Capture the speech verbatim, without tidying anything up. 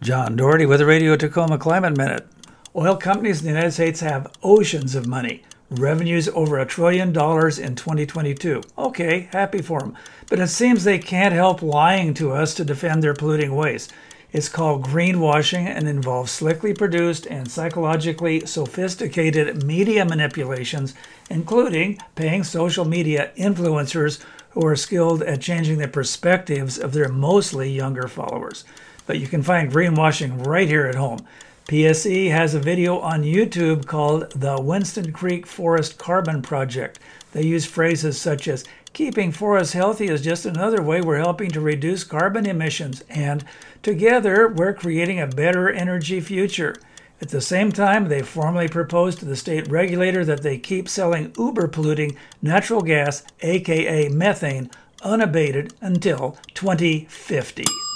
John Doherty with the Radio Tacoma Climate Minute. Oil companies in the United States have oceans of money. Revenues over a trillion dollars in twenty twenty-two. Okay, happy for them. But it seems they can't help lying to us to defend their polluting waste. It's called greenwashing and involves slickly produced and psychologically sophisticated media manipulations, including paying social media influencers who are skilled at changing the perspectives of their mostly younger followers. But you can find greenwashing right here at home. P S E has a video on YouTube called the Winston Creek Forest Carbon Project. They use phrases such as, keeping forests healthy is just another way we're helping to reduce carbon emissions, and together we're creating a better energy future. At the same time, they formally proposed to the state regulator that they keep selling uber-polluting natural gas, aka methane, unabated until twenty fifty.